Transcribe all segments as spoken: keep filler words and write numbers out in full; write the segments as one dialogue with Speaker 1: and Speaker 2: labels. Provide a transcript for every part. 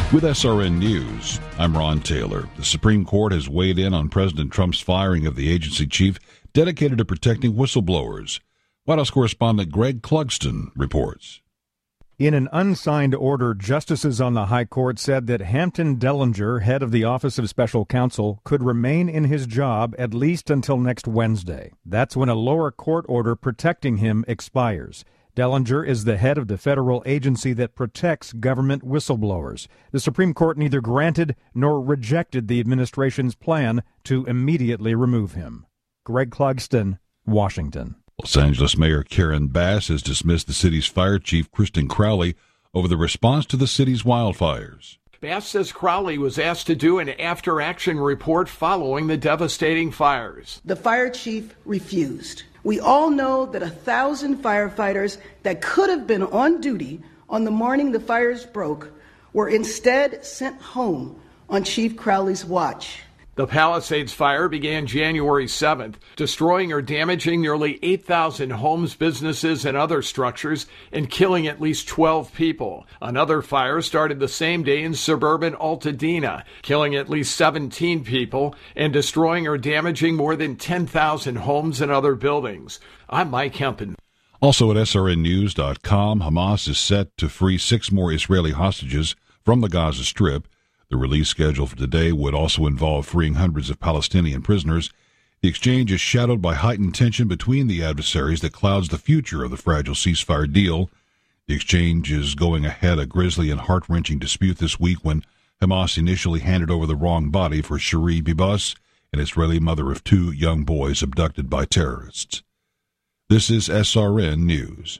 Speaker 1: With S R N News, I'm Ron Taylor. The Supreme Court has weighed in on President Trump's firing of the agency chief dedicated to protecting whistleblowers. White House correspondent Greg Clugston reports.
Speaker 2: In an unsigned order, justices on the High Court said that Hampton Dellinger, head of the Office of Special Counsel, could remain in his job at least until next Wednesday. That's when a lower court order protecting him expires. Dellinger is the head of the federal agency that protects government whistleblowers. The Supreme Court neither granted nor rejected the administration's plan to immediately remove him. Greg Clugston, Washington.
Speaker 1: Los Angeles Mayor Karen Bass has dismissed the city's fire chief, Kristen Crowley, over the response to the city's wildfires.
Speaker 3: Bass says Crowley was asked to do an after-action report following the devastating fires.
Speaker 4: The fire chief refused. We all know that a thousand firefighters that could have been on duty on the morning the fires broke were instead sent home on Chief Crowley's watch.
Speaker 3: The Palisades fire began January seventh, destroying or damaging nearly eight thousand homes, businesses, and other structures, and killing at least twelve people. Another fire started the same day in suburban Altadena, killing at least seventeen people and destroying or damaging more than ten thousand homes and other buildings. I'm Mike Hempen.
Speaker 1: Also at S R N news dot com, Hamas is set to free six more Israeli hostages from the Gaza Strip. The release schedule for today would also involve freeing hundreds of Palestinian prisoners. The exchange is shadowed by heightened tension between the adversaries that clouds the future of the fragile ceasefire deal. The exchange is going ahead a grisly and heart-wrenching dispute this week when Hamas initially handed over the wrong body for Shiri Bibas, an Israeli mother of two young boys abducted by terrorists. This is S R N News.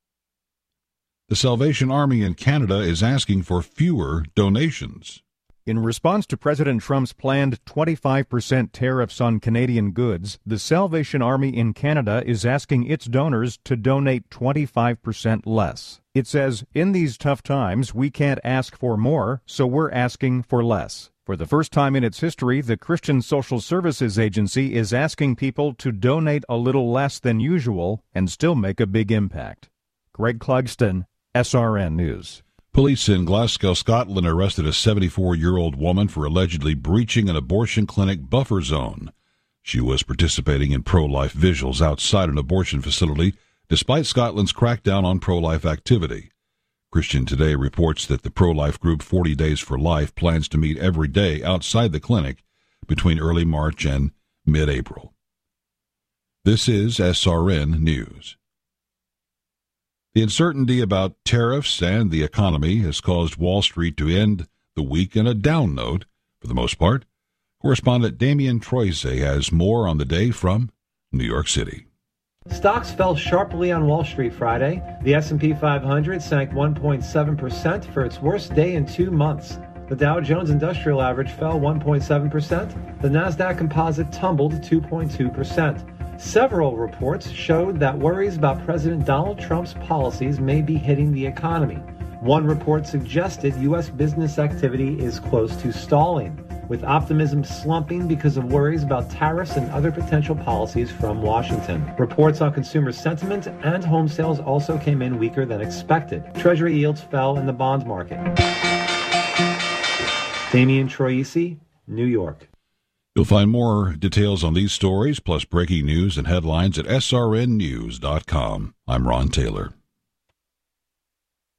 Speaker 1: The Salvation Army in Canada is asking for fewer donations.
Speaker 2: In response to President Trump's planned twenty-five percent tariffs on Canadian goods, the Salvation Army in Canada is asking its donors to donate twenty-five percent less. It says, in these tough times, we can't ask for more, so we're asking for less. For the first time in its history, the Christian Social Services Agency is asking people to donate a little less than usual and still make a big impact. Greg Clugston, S R N News.
Speaker 1: Police in Glasgow, Scotland arrested a seventy-four-year-old woman for allegedly breaching an abortion clinic buffer zone. She was participating in pro-life visuals outside an abortion facility, despite Scotland's crackdown on pro-life activity. Christian Today reports that the pro-life group forty Days for Life plans to meet every day outside the clinic between early March and mid-April. This is S R N News. The uncertainty about tariffs and the economy has caused Wall Street to end the week in a down note, for the most part. Correspondent Damian Troise has more on the day from New York City.
Speaker 5: Stocks fell sharply on Wall Street Friday. The S and P five hundred sank one point seven percent for its worst day in two months. The Dow Jones Industrial Average fell one point seven percent. The Nasdaq Composite tumbled two point two percent. Several reports showed that worries about President Donald Trump's policies may be hitting the economy. One report suggested U S business activity is close to stalling, with optimism slumping because of worries about tariffs and other potential policies from Washington. Reports on consumer sentiment and home sales also came in weaker than expected. Treasury yields fell in the bond market. Damian Troisi, New York.
Speaker 1: You'll find more details on these stories, plus breaking news and headlines at S R N news dot com. I'm Ron Taylor.